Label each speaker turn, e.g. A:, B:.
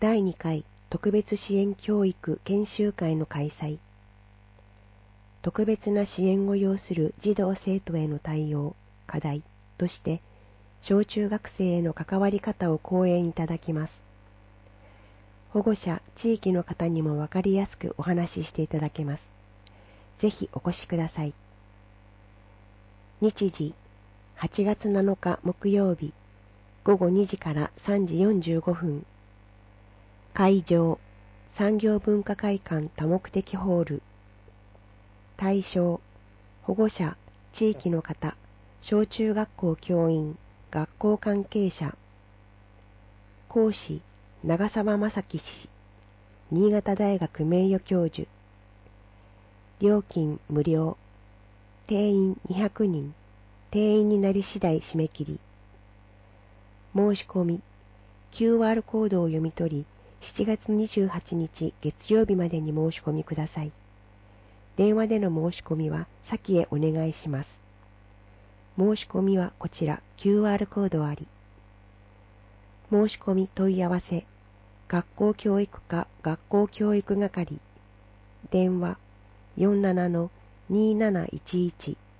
A: 第2回特別支援教育研修会の開催。特別な支援を要する児童生徒への対応、課題として、小中学生への関わり方を講演いただきます。保護者、地域の方にもわかりやすくお話ししていただけます。ぜひお越しください。日時、8月7日木曜日、午後2時から3時45分。会場、産業文化会館多目的ホール。対象、保護者、地域の方、小中学校教員、学校関係者。講師、長澤正樹氏、新潟大学名誉教授。料金無料。定員200人。定員になり次第締め切り。申し込み、QR コードを読み取り、7月28日月曜日までに申し込みください。電話での申し込みは先へお願いします。申し込みはこちら QR コードあり。申し込み問い合わせ、学校教育課学校教育係、電話47-2711